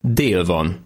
Dél van.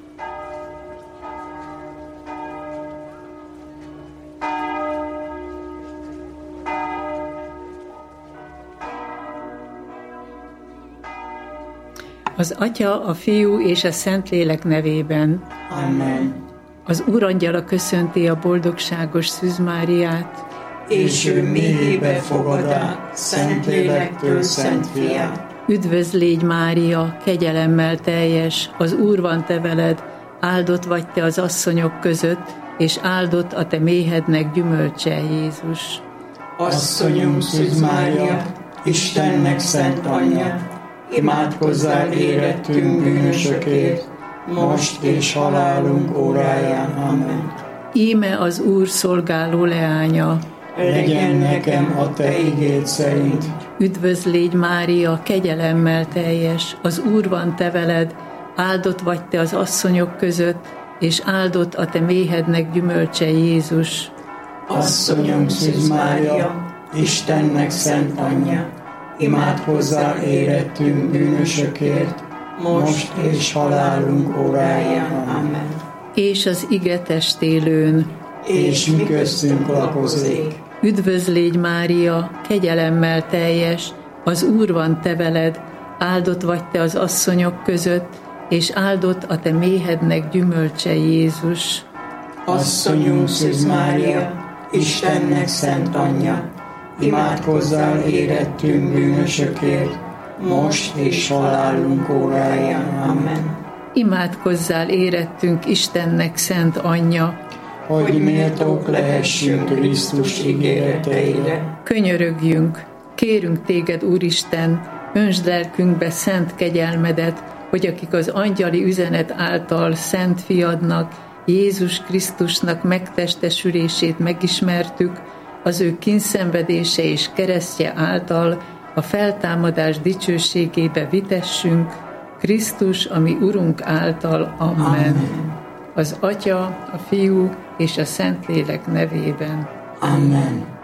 Az Atya, a Fiú és a Szentlélek nevében. Amen. Az Úrangyala köszönti a boldogságos Szűz Máriát, és ő méhébe fogadá Szentlélektől Szent Fiát. Üdvözl légy, Mária, kegyelemmel teljes, az Úr van te veled, áldott vagy te az asszonyok között, és áldott a te méhednek gyümölcse, Jézus. Asszonyunk Szűz Mária, Istennek szent anyja, imádkozzál érettünk bűnösökért, most és halálunk óráján. Amen. Íme az Úr szolgáló leánya, legyen nekem a te igéd szerint. Üdvözl légy, Mária, kegyelemmel teljes, az Úr van te veled, áldott vagy te az asszonyok között, és áldott a te méhednek gyümölcse, Jézus. Asszonyunk Szűz Mária, Istennek szent anyja, imádkozzál érettünk bűnösökért, most és halálunk óráján. Amen. És az ige testélőn, és mi köztünk lakozik. Üdvözl légy, Mária, kegyelemmel teljes, az Úr van te veled, áldott vagy te az asszonyok között, és áldott a te méhednek gyümölcse, Jézus. Asszonyunk Szűz Mária, Istennek szent anyja, imádkozzál érettünk bűnösökért, most és halálunk óráján. Amen. Imádkozzál érettünk Istennek szent anyja, hogy méltók lehessünk Krisztus ígéreteire. Könyörögjünk, kérünk téged, Úristen, öntsd lelkünkbe szent kegyelmedet, hogy akik az angyali üzenet által szent fiadnak, Jézus Krisztusnak megtestesülését megismertük, az ő kínszenvedése és keresztje által a feltámadás dicsőségébe vitessünk, Krisztus, ami Urunk által. Amen. Amen. Az Atya, a Fiú és a Szentlélek nevében. Amen.